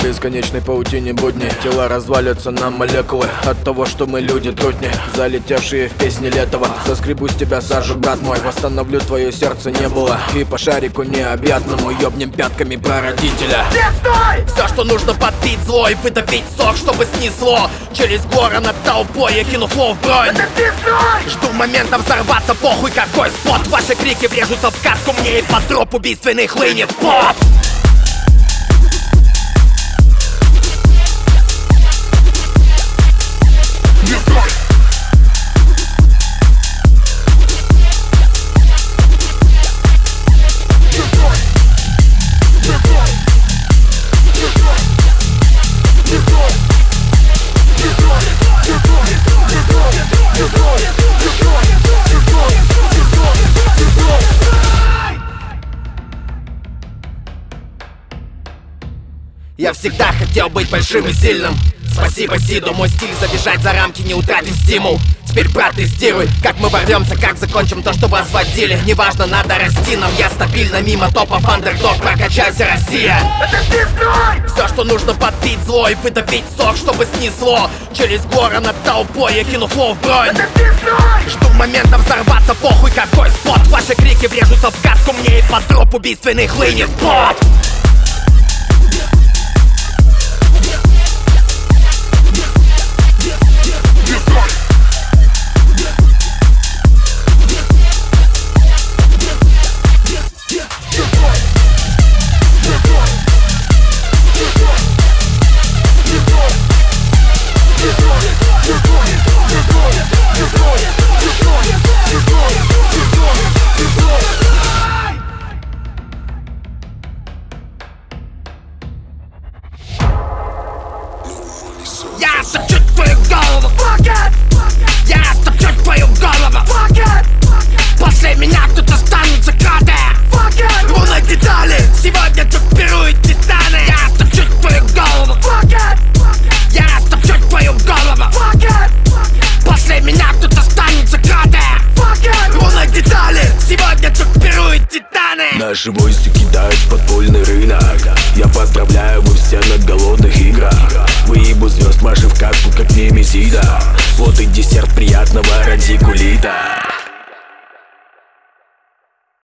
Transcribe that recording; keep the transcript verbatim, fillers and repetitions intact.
бесконечной паутине будни. Тела развалятся на молекулы от того, что мы люди трутни, залетевшие в песни Летова. Соскребу с тебя сажу, брат мой, восстановлю твое сердце не было. И по шарику необъятному ёбнем пятками прародителя. Нет, стой! Все, что нужно, подпить злой, выдавить сок, чтобы снесло через горы над толпой, я кину флоу в бронь. Это ты стой! Жду момента взорваться, похуй какой спот. Ваши крики врежутся в каску, мне и под троп убийственный хлынет пот. Я всегда хотел быть большим и сильным. Спасибо Сиду, мой стиль забежать за рамки, не утратив стимул. Теперь, брат, тестируй, как мы ворвемся, как закончим то, что вас водили. Неважно, надо расти нам, я стабильно мимо топов, андердог, прокачайся, Россия. Это ты стой! Все, что нужно, подпить злой, выдавить сок, чтобы снесло через горы над толпой, я кину флоу в бронь. Это ты стой! Жду момента взорваться, похуй какой спот. Ваши крики врежутся в каску, мне и под троп убийственный хлынет пот. Я стопчу твою голову, я стопчу твою голову. После меня тут останутся кроты, луна детали, сегодня тут пируют титаны. Я стопчу твою голову, я стопчу твою голову. После меня тут останутся кроты, луна детали, сегодня тут пируют титаны. Наши войсы кидают в подпольный рынок. Я поздравляю, вы все на голодных играх. Выебу звезд, маши в каску, как немезида. Вот и десерт приятного радикулита.